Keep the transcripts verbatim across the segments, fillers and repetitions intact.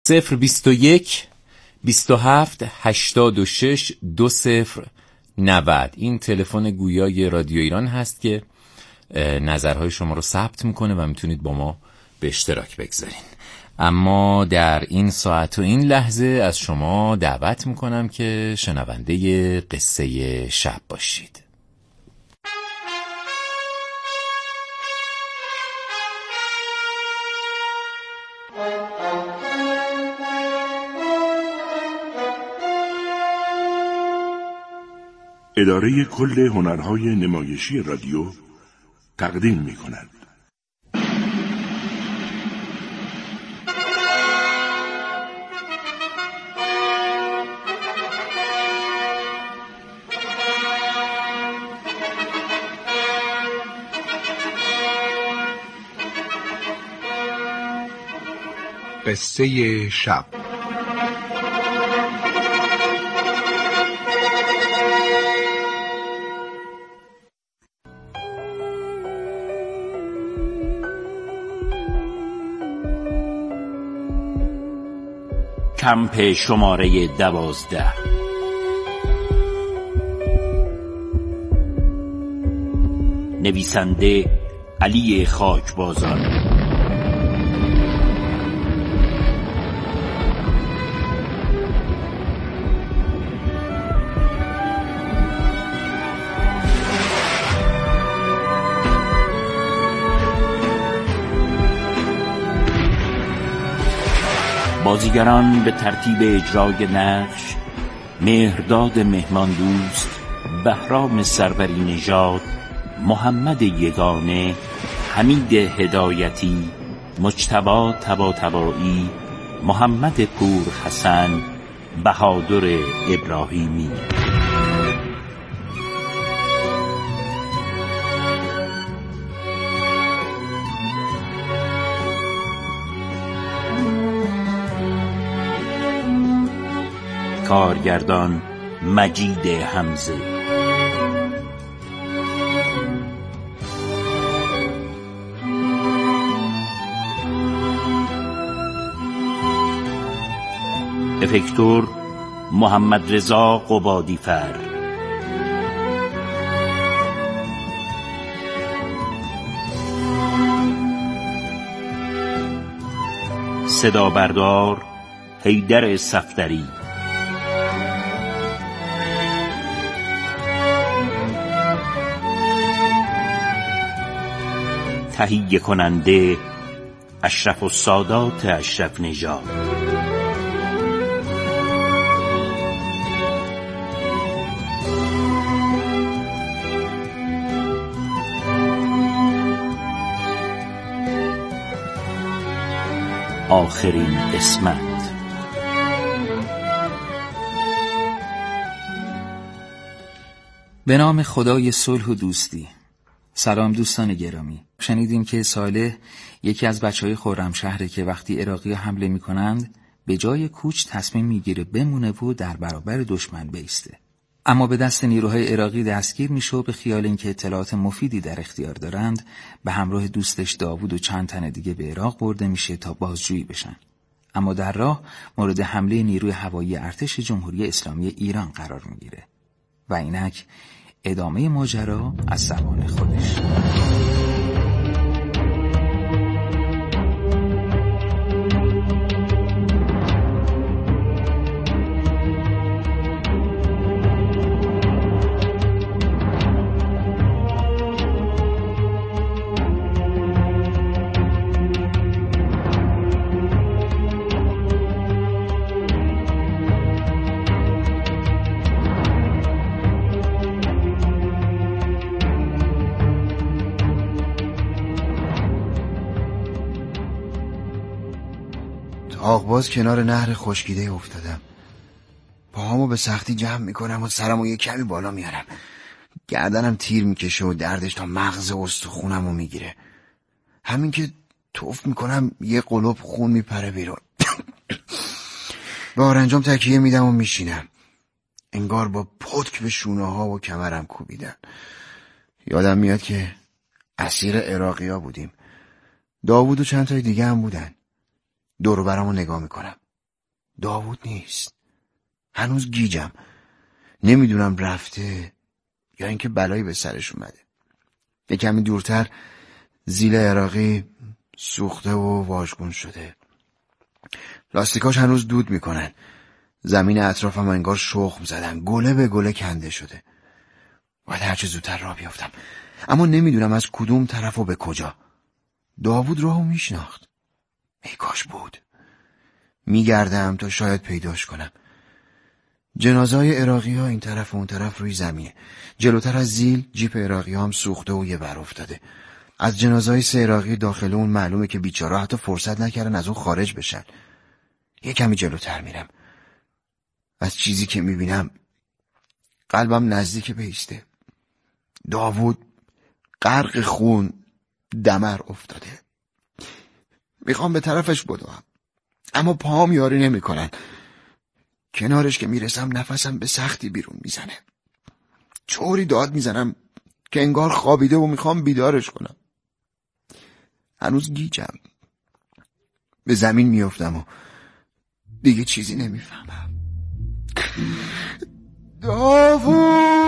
صفر بیست و یک بیست و هفت هشتاد و شش دو صفر نود. این تلفن گویای رادیو ایران هست که نظرهای شما رو ثبت میکنه و میتونید با ما به اشتراک بگذارین. اما در این ساعت و این لحظه از شما دعوت میکنم که شنونده قصه شب باشید. اداره کل هنرهای نمایشی رادیو تقدیم می کند. قصه شب. کمپ شماره دوازده. نویسنده علی خاکبازان. بازیگران به ترتیب اجرای نقش: مهرداد مهمان دوست، بهرام سروری نژاد، محمد یگانه، حمید هدایتی، مجتبی طباطبایی، محمد پور حسن، بهادر ابراهیمی. کارگردان مجید حمزه. افکتور محمد رضا قبادیفر. صدا بردار حیدر صفدری. تهیه کننده اشرف السادات اشرف نژاد. آخرین قسمت. به نام خدای صلح و دوستی. سلام دوستان گرامی. شنیدیم که صالح یکی از بچهای خرمشهره که وقتی عراقی‌ها حمله می‌کنند به جای کوچ تصمیم میگیره بمونه و در برابر دشمن بایسته. اما به دست نیروهای عراقی دستگیر میشه و به خیال اینکه اطلاعات مفیدی در اختیار دارند به همراه دوستش داوود و چند تن دیگه به عراق برده میشه تا بازجویی بشن. اما در راه مورد حمله نیروی هوایی ارتش جمهوری اسلامی ایران قرار میگیره و اینک ادامه ماجرا از زبان خودش. آغباز کنار نهر خشکیده افتادم. پاهامو به سختی جمع میکنم و سرمو یه کمی بالا میارم. گردنم تیر میکشه و دردش تا مغز استخونمو میگیره. همین که توف میکنم یه قلوب خون میپره بیرون. به آرنجام تکیه میدم و میشینم. انگار با پتک به شونه ها و کمرم کوبیدن. یادم میاد که اسیر عراقی ها بودیم. داوود و چند تای دیگه هم بودن. دور و برمو نگاه میکنم. داوود نیست. هنوز گیجم. نمیدونم رفته یا اینکه بلایی به سرش اومده. یه کمی دورتر زیل عراقی سوخته و واژگون شده. لاستیکاش هنوز دود میکنن. زمین اطرافم انگار شخم زدن. گله به گله کنده شده. باید هرچه زودتر راه بیافتم، اما نمیدونم از کدوم طرف و به کجا. داوود راهو میشناخت. ای کاش بود. میگردم تا شاید پیداش کنم. جنازه‌های عراقی ها این طرف و اون طرف روی زمینه. جلوتر از زیل جیپ عراقی ها هم سوخته و یه بر افتاده. از جنازه‌های سه عراقی داخل اون معلومه که بیچاره حتی فرصت نکردن از اون خارج بشن. یه کمی جلوتر میرم. از چیزی که میبینم قلبم نزدیک به ایسته. داوود غرق خون دمر افتاده. میخوام به طرفش بدوم، اما پاهم یاری نمیکنن. کنارش که میرسم نفسم به سختی بیرون میزنه. چوری داد میزنم که انگار خوابیده و میخوام بیدارش کنم. هنوز گیجم. به زمین میافتم و دیگه چیزی نمیفهمم. داوود!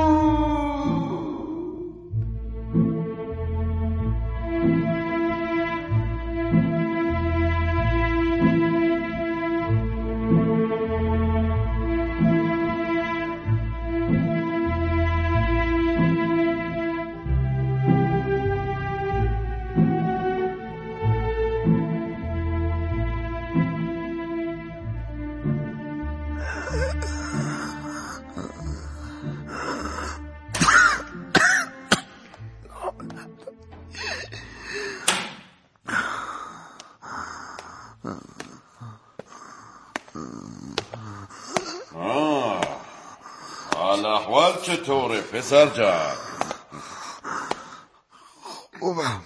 حال احوال چطوره پسر جان؟ خوبم.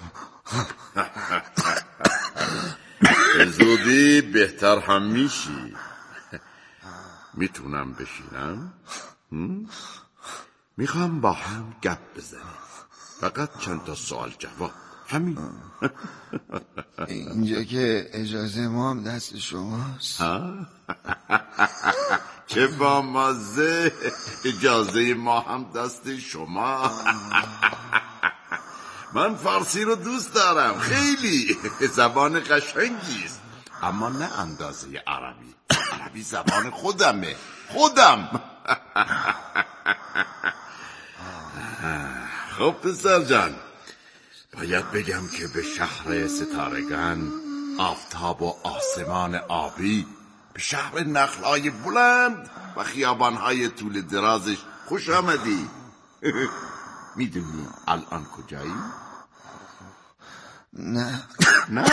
به زودی بهتر هم میشی. میتونم بشینم؟ میخوام با هم گپ بزنیم. فقط چند تا سوال جواب. همین. اینجا که اجازه ما هم دست شماست. چه با مزه. اجازه ما هم دست شما. من فارسی رو دوست دارم خیلی. زبان قشنگیست، اما نه اندازه عربی. عربی زبان خودمه. خودم. خب پسر جان، باید بگم که به شهر ستارگان، آفتاب و آسمان آبی، به شهر نخل‌های بلند و خیابان‌های طول درازش خوش آمدی. میدونی الان کجایی؟ نه. نه؟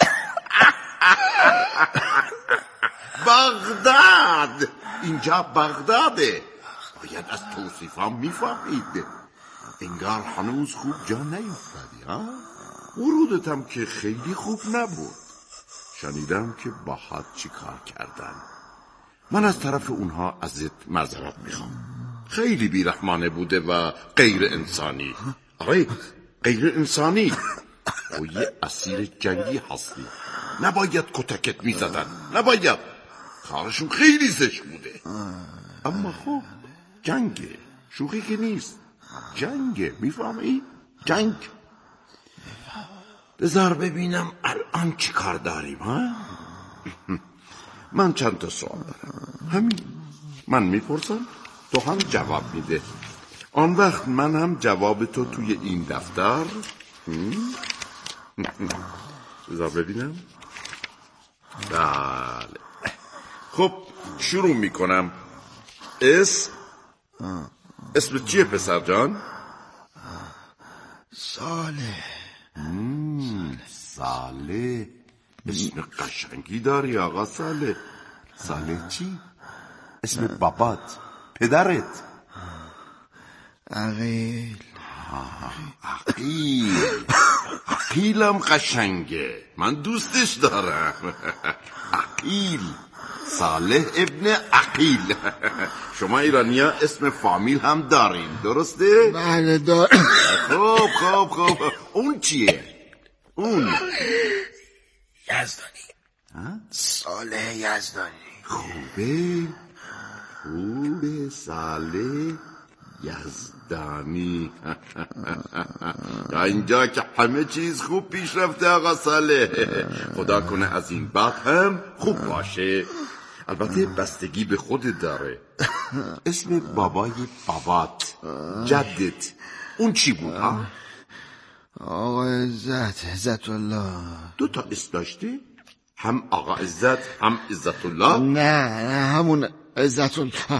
بغداد. اینجا بغداده. باید از توصیفام میفهمید. انگار هنوز خوب جا نیفتادی ها؟ ورودتم که خیلی خوب نبود. شنیدم که باهات چی کار کردن. من از طرف اونها ازت معذرت میخوام. خیلی بیرحمانه بوده و غیر انسانی. آره غیر انسانی. تو یه اسیر جنگی هستی. نباید کتکت میزدن. نباید. کارشون خیلی زشت بوده. اما خب جنگه. شوخی که نیست. جنگه. میفهمی؟ جنگ. بذار ببینم الان چی کار داریم ها؟ من چند تا سوال دارم. همین. من میپرسم تو هم جواب میده. آن وقت من هم جواب تو توی این دفتر. بذار ببینم. بله. خب شروع میکنم. اسم اسم چیه پسر جان؟ صالح. صالح. اسم قشنگی داری آقا صالح. صالح چی؟ اسم بابات، پدرت؟ عقیل. عقیل. عقیلم قشنگه. من دوستش دارم. عقیل. صالح ابن عقیل. شما ایرانی ها اسم فامیل هم دارین درسته؟ بله دارم. خوب خوب خوب. اون چیه؟ اون یزدانی. صالح یزدانی. خوبه خوبه صالح یزدانی. تا اینجا که همه چیز خوب پیش رفته آقا صالح. خدا کنه از این بعد هم خوب باشه. البته بستگی به خودت داره. اسم بابای بابات، جدت، اون چی بود ها؟ آقا عزت، عزت الله. دو تا اسم داشتی؟ هم آقا عزت هم عزت الله؟ نه نه همون عزت الله.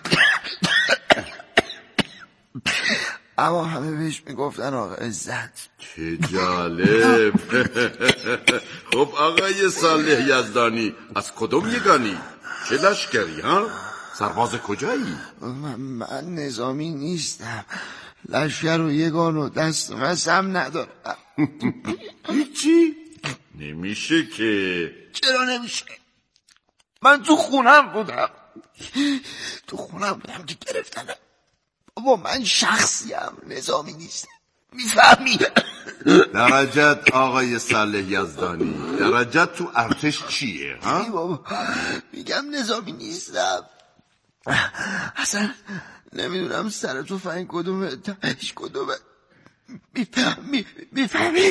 اما همه بهش میگفتن آقا عزت. چه جالب. خب آقای صالح یزدانی از کدوم یگانی؟ چه لشکری ها؟ سرباز کجایی؟ من, من نظامی نیستم. لشکر و یگان و دست قسم ندارم. هیچی؟ نمیشه که. چرا نمیشه؟ من تو خونم بودم. تو خونم بودم که گرفتنم. بابا من شخصیم، نظامی نیستم. میفهمی؟ درجت آقای صالح یزدانی، درجت تو ارتش چیه ها؟ بابا میگم نظامی نیستم. اصلا نمیدونم سر تو فهمی کدومه تهش کدومه. میفهمی؟ میفهمی؟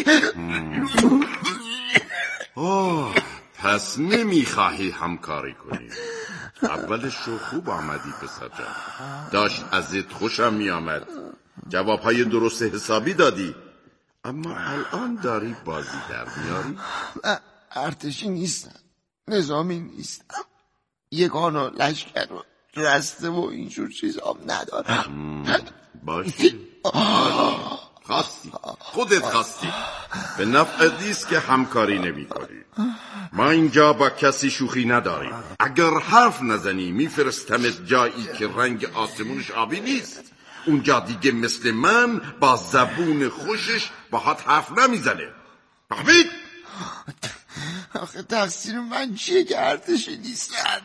اوه پس نمیخواهی همکاری کنی. اولش رو خوب آمدی پسر جان، داشت ازت خوشم میآمد، جوابهای درست حسابی دادی، اما الان داری بازی در میاری. من ارتشی نیستم، نظامی نیستم، یگان و لشکر و رسته و اینجور چیزام ندارم. باشه خواستی، خودت خواستی. به نفع دیست که همکاری نمی کنی. ما اینجا با کسی شوخی نداریم. اگر حرف نزنی میفرستمت جایی که رنگ آسمونش آبی نیست. اونجا دیگه مثل من با زبون خوشش باهات حرف نمیزنه. فهمید؟ آخه تقصیر من چیه که ارتشی نیستم؟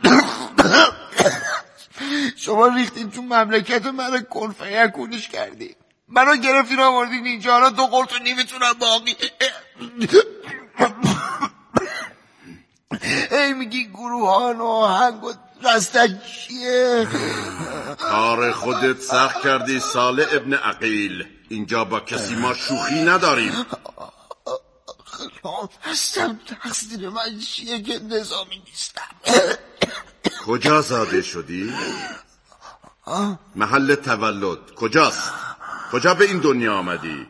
شما ریختین تو مملکت و من کنفه یکونش کردین. منو گرفتین آوردین اینجا، را دو قرط و نیمتونم باقی. ای میگی گروهان و هنگ و رستک چیه؟ کار خودت سخت کردی صالح ابن عقیل. اینجا با کسی ما شوخی نداریم. هستم، تقصیر من چیه که نظامی نیستم؟ کجا زاده شدی؟ محل تولد کجاست؟ کجا به این دنیا آمدی؟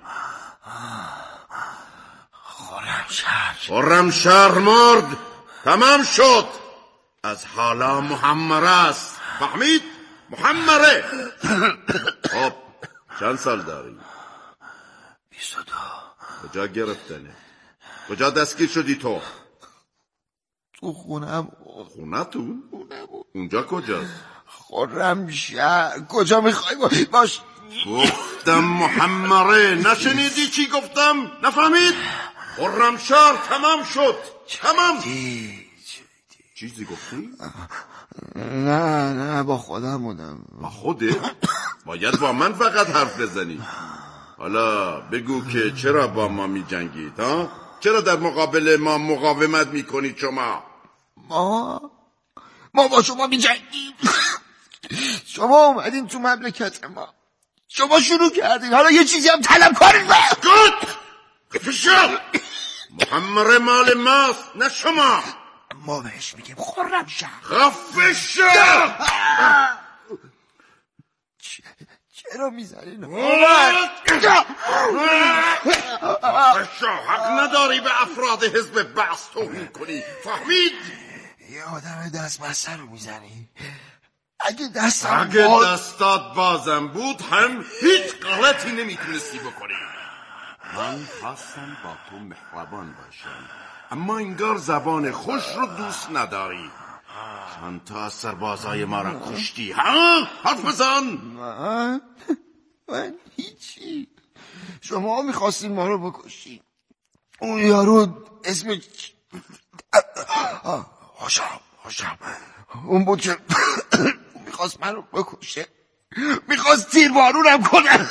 خرمشهر. خرمشهر مرد، تمام شد. از حالا محمره است. فهمید؟ محمره. خب چند سال داری؟ بیست و دو. کجا گرفتنه؟ کجا دستگیر شدی تو؟ تو خونم. خونتون؟ اونجا کجاست؟ خرمشهر. کجا میخوای باش؟ گفتم محمره، نشنیدی چی گفتم؟ نفهمید؟ خرمشهر تمام شد. تمام. چیزی گفتی؟ نه نه با خودم بودم. با خودت؟ باید با من فقط حرف بزنی. حالا بگو که چرا با ما می جنگید ها؟ چرا در مقابل ما مقاومت می کنید شما؟ ما ما با شما می جنگیم. شما اومدین تو مملکت ما، شما شروع کردین، حالا یه چیزی هم طلب کنید. گوت خفشو. محمره مال ماست نه شما. ما بهش میگیم خرمشهر. خفشو. چرا میزنین؟ خفشو. حق نداری به افراد حزب بعث توهین کنی. فهمید؟ یه آدم دست بسته رو میزنی. اگه دستم اگه باز... دستات بازم بود هم هیچ غلطی نمیتونستی بکنی. من خواستم با تو مهربان باشم، اما انگار زبان خوش رو دوست نداری. چند تا از سربازای ما را کشتی ها؟ حرف بزن. من من هیچی. شما میخواستین ما رو بکشین. اون یارو اسم هاشم هاشم اون بود که میخواست من رو بکشه، میخواست تیر بارونم کنه.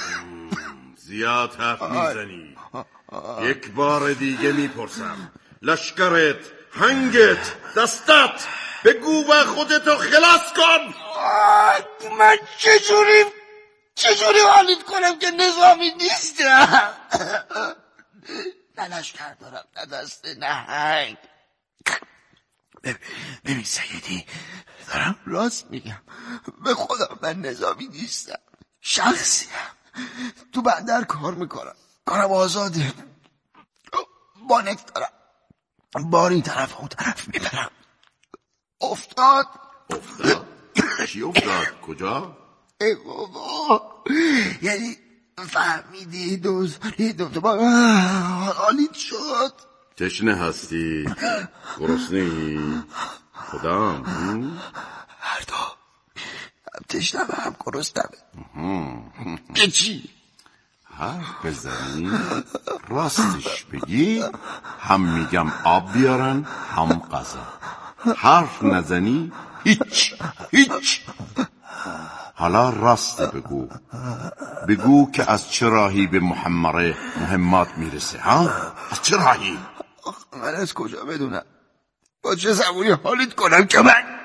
زیاد حرف میزنی. یک بار دیگه میپرسم، لشکرت هنگت، دستت، بگو و خودتو خلاص کن. من چجوری چجوری حالیت کنم که نظامی نیستم؟ نه لشکر دارم، نه دسته، نه هنگ. ببین سیدی، دارم راست میگم. به خدا من نظامی نیستم، شخصیم. تو بندر کار میکنم، کارم آزاده. بانک دارم، بار این طرف اون طرف میبرم. افتاد افتاد؟ چی افتاد؟ کجا؟ ای بابا، یعنی فهمیدی دوزاری دوتا حالیت شد. تشنه هستی؟ گرسنه‌ای؟ کدام؟ هر دو، هم تشنه و هم گرسنمه. که چی؟ حرف بزنی راستش بگی هم میگم آب بیارن هم غذا. حرف نزنی هیچ هیچ. حالا راست بگو، بگو که از چه راهی به محمره مهمات میرسه؟ ها؟ از چه راهی؟ من از کجا بدونم؟ با چه زبونی حالیت کنم که من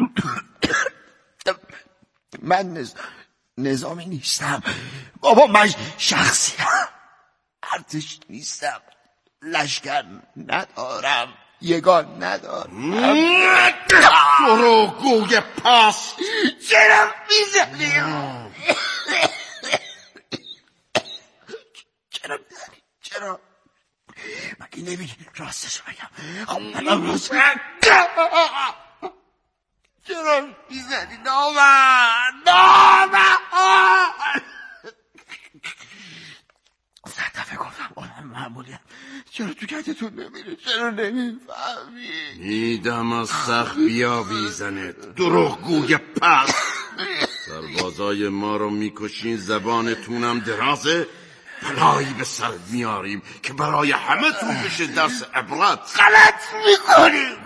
من نز... نظامی نیستم بابا. من شخصیم، ارتش نیستم، لشکر ندارم، یگان ندارم. دروغگوی پس. چرا میزنی؟ چرا میزنی؟ چرا؟ مگه نمیگی راستش بگم؟ چرا میزنی نامن؟ نامن صد دفعه گفتم آدم معمولیم. چرا تو کتتون نمیره؟ چرا نمیفهمی؟ میدم از سخت بیا بیزنت دروغگوی پس. سربازای ما رو میکشین، زبانتونم درازه. بلایی به سر میاریم که برای همه تون بشه درس عبرت. غلط میکنیم.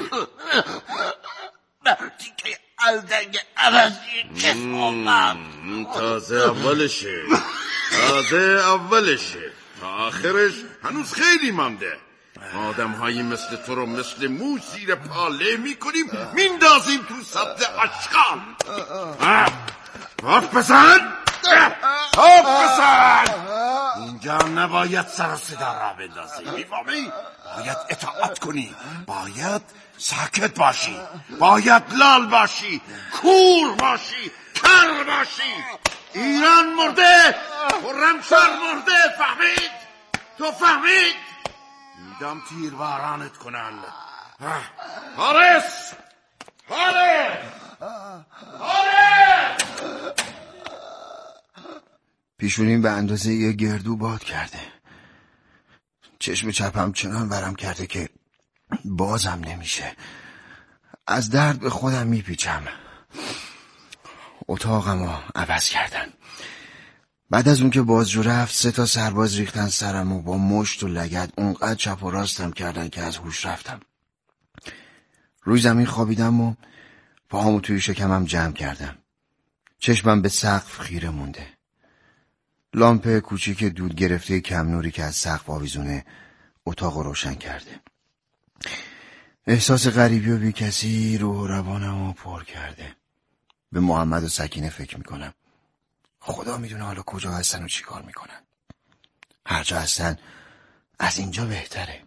بردی که الدنگ عوضی کسامم. تازه اولشه، تازه اولشه، تا آخرش هنوز خیلی مانده. آدم هایی مثل تو رو مثل موش زیر پا له میکنیم، میندازیم تو سبز اشغال. حرف بزن، حرف بزن. اینجا نباید سر و صدا را بندازی، میفهمی؟ باید اطاعت کنی، باید ساکت باشی، باید لال باشی، کور باشی، کر باشی. ایران مرده، خرمشهر مرده. فهمید؟ تو فهمید؟ میدم تیر بارانت کنن. حارس، حارس، حارس. پیشونیم به اندازه یه گردو باد کرده. چشم چپم چنان ورم کرده که بازم نمیشه. از درد به خودم میپیچم. اتاقمو عوض کردن. بعد از اون که بازجو رفت، سه تا سرباز ریختن سرمو با مشت و لگد اونقدر چپ و راستم کردن که از هوش رفتم. روی زمین خوابیدم و پاهامو توی شکمم جمع کردم. چشمم به سقف خیره مونده. لامپ کوچیک دود گرفته کم نوری که از سقف آویزونه اتاق روشن کرده. احساس غریبی و بی کسی روح و روانمو پر کرده. به محمد و سکینه فکر میکنم. خدا میدونه حالا کجا هستن و چی کار میکنن. هر جا هستن از اینجا بهتره.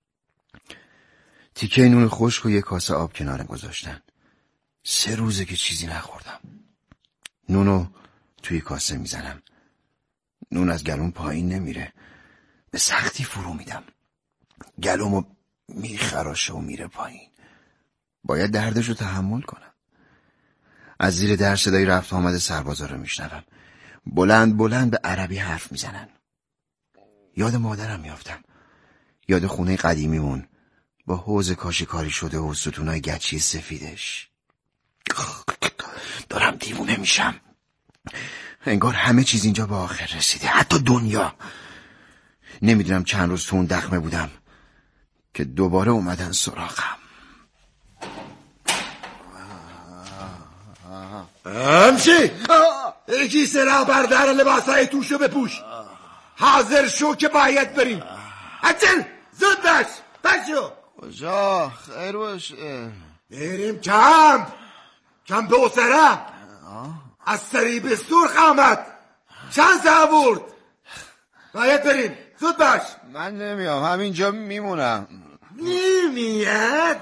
تیکه نون خشک و یک کاسه آب کنارم گذاشتن. سه روزه که چیزی نخوردم. نونو توی کاسه میزنم. نون از گلوم پایین نمیره. به سختی فرو میدم. گلومو میخراشه و میره پایین. باید دردشو تحمل کنم. از زیر در صدای رفت آمد سربازا رو میشنوم. بلند بلند به عربی حرف میزنن. یاد مادرم میافتم. یاد خونه قدیمیمون با حوض کاشیکاری شده و ستونای گچی سفیدش. دارم دیوونه میشم. انگار همه چیز اینجا به آخر رسیده، حتی دنیا. نمیدونم چند روز تو اون دخمه بودم که دوباره اومدن سراغم. همشی یکی سراغ بردار لباسای توشو بپوش. حاضر شو که باید بریم. عجل زود باش. بشو کجا؟ خیر باشه. بریم کمپ کمپ اسره. از سری بستور خامد چند سه برد. باید بریم زود باش. من نمیام، همینجا میمونم. نمیاد؟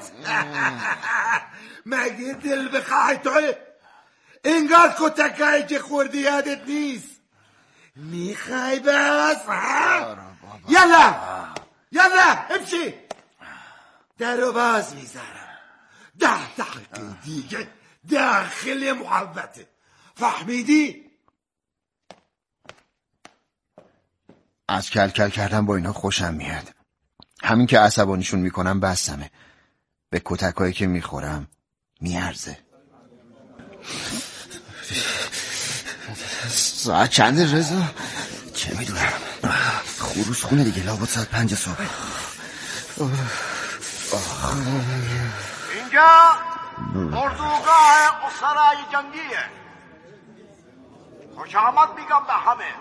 مگه دل بخواه توی؟ انگار کتکایی که خوردی یادت نیست. میخوای بس؟ یلا یلا امشی. در رو باز میذارم. ده دقیقه دیگه داخل محبته. فهمیدی؟ از کل کل کردن با اینا خوشم میاد. همین که عصبانیشون میکنم بسمه. به کتکایی که میخورم میارزه. ساعت چنده رضا؟ چه میدونم، خروس خونه دیگه، لابد ساعت پنج صبح. اینجا اردوگاه اسرای جنگیه. خوش آمد میگم به همه.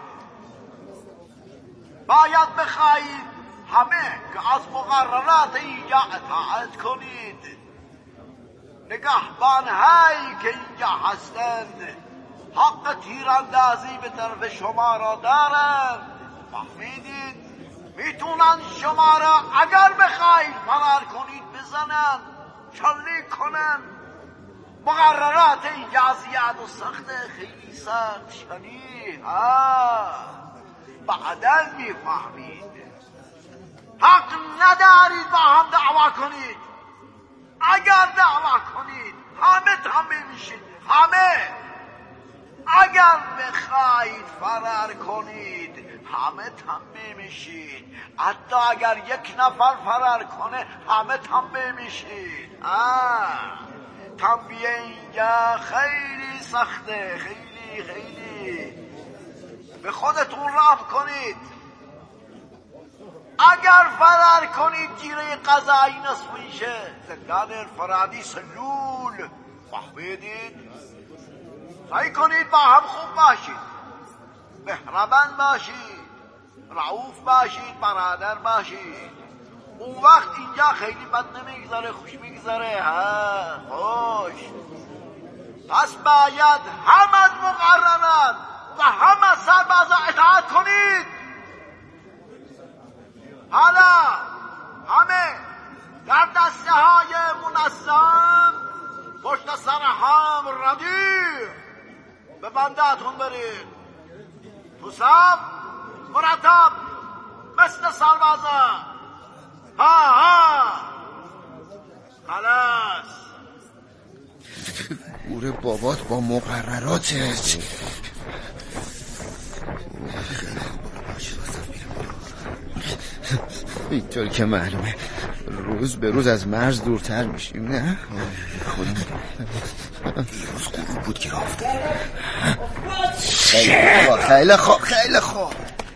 باید بخواهید همه که از مقررات اینجا اطاعت کنید. نگهبان هایی که اینجا هستند حق تیراندازی به طرف شما را دارند. فهمیدید؟ میتونن شما را اگر بخواهید فرار کنید بزنن، شلیک کنن. مقررات اینجا زیاد و سخته، خیلی سخت شدید. بعداً میفهمید. حق ندارید با هم دعوا کنید. اگر دعوا کنید همه تنبیه میشید. همه اگر بخواهید فرار کنید همه تنبیه میشید. حتی اگر یک نفر فرار کنه همه تنبیه میشید. تنبیه اینجا خیلی سخته، خیلی خیلی. به خودتون رحم کنید. اگر فرار کنید جیره قضایی نصف میشه. زندان انفرادی سلول. فهمیدید؟ سعی کنید با هم خوب باشید، مهربان باشید، رعوف باشید، برادر باشید. اون وقت اینجا خیلی بد نمیگذاره، خوش میگذاره. ها خوش. پس باید هم از مقررات و هم از سربازا اطاعت کنید. حالا همه در دسته های منظم پشت سر هم ردیف به بنداتون برید. تو صف مرتب مثل سربازا. ها ها خلاص. گور بابات با مقرراتت. اینطور که معلومه روز به روز از مرز دورتر میشیم. نه روز غروب بود که رفت. خیلی خوب خیلی خوب.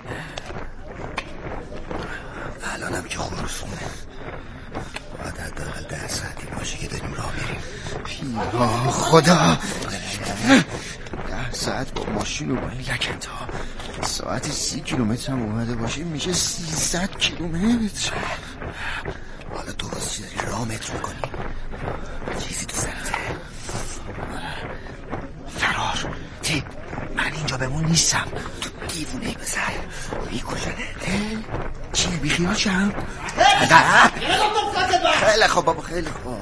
الانم که خروس خونه باید حداقل ده ساعتی باشه که داریم راه میریم. یا خدا، ده ساعت با ماشین و با این لکنت ها. ساعت سی کیلومتر هم اومده باشیم میشه سیصد کیلومتر. حالا تو واسه چی داری راه متر میکنی؟ چیزی تو سرته. فرار تی من اینجا بمون نیستم. تو دیوونه بزر میکشنه. چی بیخیال شم؟ خیلی خوب بابا، خیلی خوب.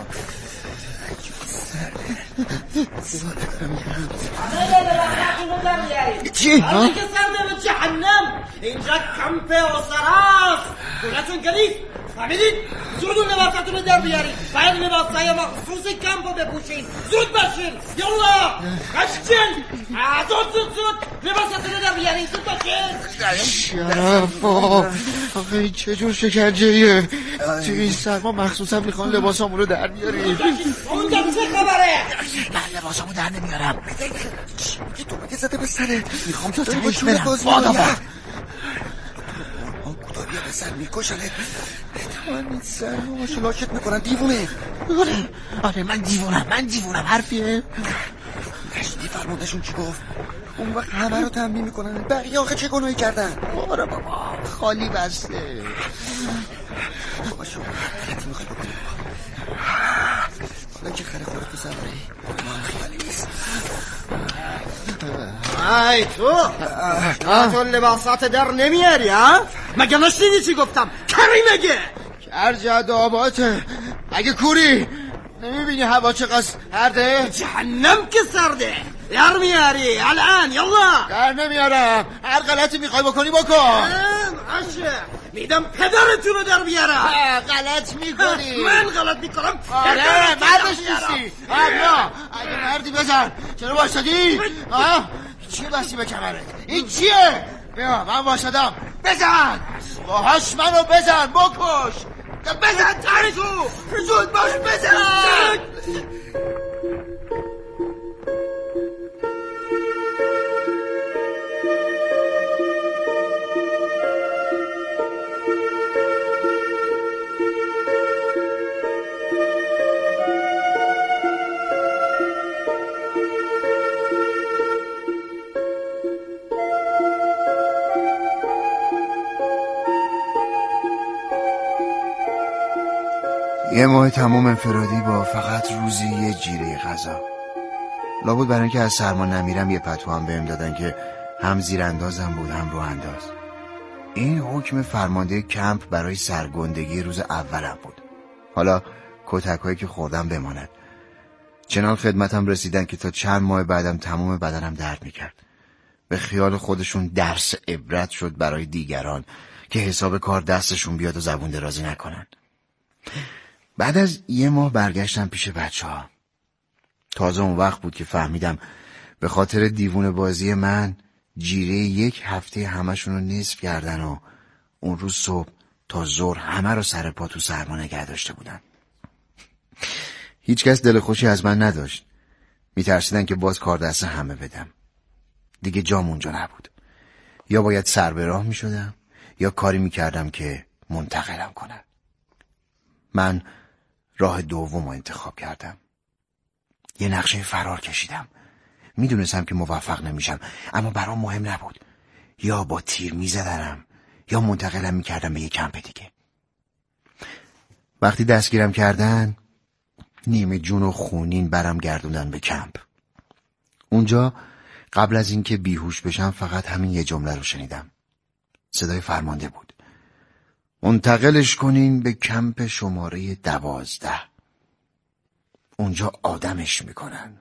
چی؟ ها؟ که سر به جهنم. اینجا کمپ اسراست. دولتون گلیف. فهمیدید؟ زود اون لباساتون رو در بیارید. باید لباسای مخصوص کمپ رو بپوشین. زود باشین. یالا خشکن. زود زود زود لباساتون رو در بیارید. زود باشین. شرف آخه این چه جور شکنجهیه؟ توی این سرما مخصوصا میخوان لباسامون رو در بیارید. اون در چه خبره؟ من لباسامو در نمیارم. که تو بگه زده به سرت. میخوام تا تهش برم. بادا بر کدابیه به سر میکشنه. من این سرما ماشلاشت میکنن. دیوونه. آره آره من دیوونم. من دیوونم. حرفیه نشدی فرمودشون چی گفت؟ اون وقت همه رو تنبیه میکنن. بقیه آخه چه گناهی کردن؟ آره بابا خالی بسته. باشو غلطی میخوای بکنی حالا که خره خورد تو سواری ما خیالی نیست. ای تو تو لباسات در نمیاری ها؟ مگه نشنیدی چی گفتم؟ کری مگه؟ کرجد آباته اگه کوری نمیبینی هوا چقدر سرده؟ جهنم که سرده. در میاری الان یلا. در نمیارم. هر غلطی میخوای بکنی بکن. باشه میدم پدرتون رو در بیارم. غلط میکنی. من غلط میکنم. آره مردش نیستی. نه اگه مردی بزن. چرا باشدی؟ چیه بستی به کمرت؟ این چیه؟ بیا من باشدم. بزن باهاش منو بزن بکش. بزن تریزو زود باش بزن. یه ماه تمام انفرادی با فقط روزی یه جیره غذا. لابد برای اینکه از سرما نمیرم یه پتو هم بهم دادن که هم زیراندازم بود هم رو انداز. این حکم فرمانده کمپ برای سرگندگی روز اولم بود. حالا کتک‌هایی که خوردم بماند. چنان خدمتم رسیدن که تا چند ماه بعدم تمام بدنم درد میکرد. به خیال خودشون درس عبرت شد برای دیگران که حساب کار دستشون بیاد و زبون درازی نکنن. بعد از یه ماه برگشتم پیش بچه ها. تازه اون وقت بود که فهمیدم به خاطر دیوونه بازی من جیره یک هفته همشون رو نصف کردن و اون روز صبح تا ظهر همه رو سر پا تو سرما نگه داشته بودن. هیچ کس دل خوشی از من نداشت. میترسیدن که باز کار دست همه بدم. دیگه جام اونجا نبود. یا باید سر به راه میشدم یا کاری میکردم که منتقلم کنن. من راه دوم رو انتخاب کردم. یه نقشه فرار کشیدم. میدونستم که موفق نمیشم اما برام مهم نبود. یا با تیر میزدنم یا منتقلم میکردم به یه کمپ دیگه. وقتی دستگیرم کردن نیمه جون و خونین برم گردوندن به کمپ. اونجا قبل از اینکه بیهوش بشم فقط همین یه جمله رو شنیدم. صدای فرمانده بود. منتقلش کنین به کمپ شماره دوازده. اونجا آدمش میکنن.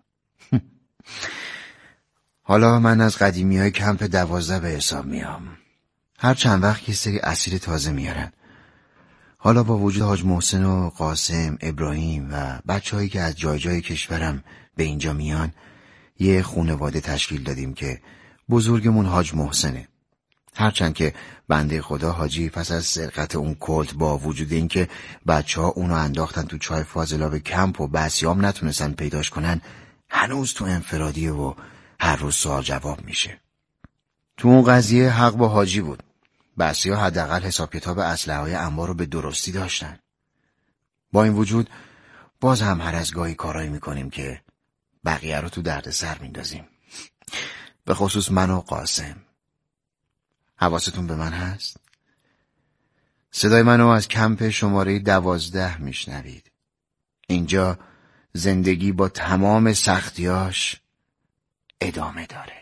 حالا من از قدیمی های کمپ دوازده به حساب میام. هر چند وقت یه سری اسیر تازه میارن. حالا با وجود حاج محسن و قاسم، ابراهیم و بچه هایی که از جای جای کشورم به اینجا میان یه خانواده تشکیل دادیم که بزرگمون حاج محسنه. هرچند که بنده خدا حاجی پس از سرقت اون کلت با وجود اینکه بچه ها اونو انداختن تو چای فاضلاب کمپ و بسیام نتونستن پیداش کنن هنوز تو انفرادیه و هر روز سوال جواب میشه. تو اون قضیه حق با حاجی بود. بسیا حداقل حساب کتاب اسلحه های انبار رو به درستی داشتن. با این وجود باز هم هر از گاهی کارایی میکنیم که بقیه رو تو درد سر میندازیم. به خصوص من و قاسم. حواستون به من هست؟ صدای منو از کمپ شماره دوازده میشنوید. اینجا زندگی با تمام سختیاش ادامه داره.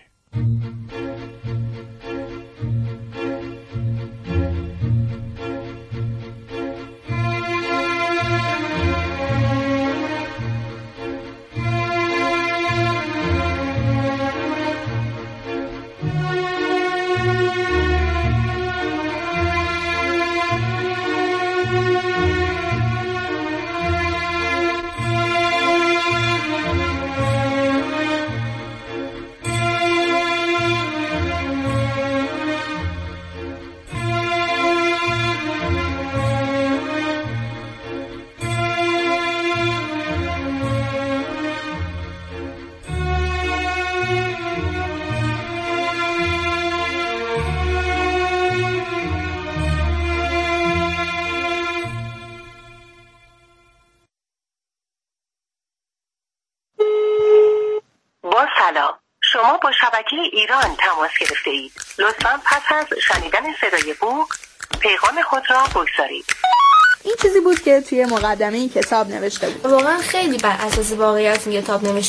شما با شبکه ایران تماس گرفته اید. لطفاً پس از شنیدن صدای بوق پیغام خود را بگذارید. این چیزی بود که توی مقدمه این کتاب نوشته بود. واقعا خیلی بر اساس واقعیت این کتاب نوشته